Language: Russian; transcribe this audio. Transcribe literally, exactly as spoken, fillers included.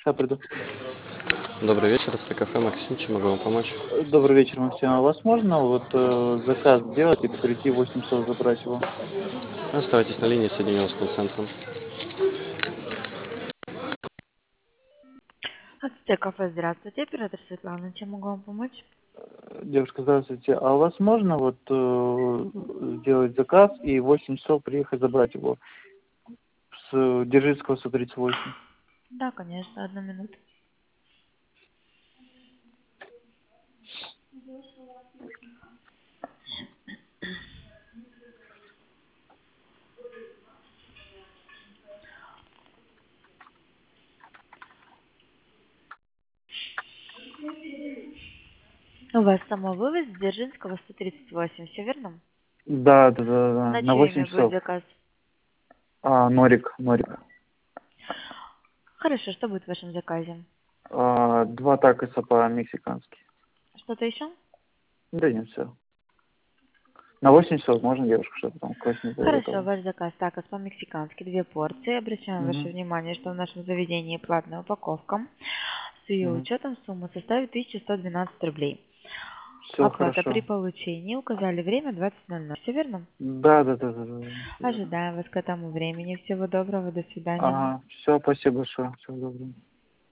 Сейчас приду. Добрый вечер, это кафе Максим, чем могу вам помочь? Э, Добрый вечер, Максим. А у вас можно вот э, заказ сделать и прийти в восемь часов забрать его? Оставайтесь на линии, соединю вас с колл-центром. Отсутствие кафе, здравствуйте, оператор Светлана, чем могу вам помочь? Э, Девушка, здравствуйте. А у вас можно вот э, сделать заказ и в восемь часов приехать забрать его с Дзержинского сто тридцать восемь? Да, конечно, одну минуту. У вас самовывоз с Дзержинского сто тридцать восемь, все верно? Да, да, да, да. На На чье восемь имя будет часов. заказ? А, Норик, Норик. Хорошо, что будет в вашем заказе? А, два такоса по-мексикански. Что-то еще? Да нет, все. На восемь часов можно, девушка, чтобы там к восьми было Хорошо, готово? ваш заказ такос по-мексикански, две порции. Обращаем ваше Угу. внимание, что в нашем заведении платная упаковка. С ее Угу. учетом сумма составит тысяча сто двенадцать рублей. Все Оплата при хорошо. получении, указали время двадцать ноль ноль. Все верно? Да, да, да, да, да, да, всё верно. Ожидаем вас к этому времени. Всего доброго, до свидания. Ага, все, спасибо большое. Всего доброго.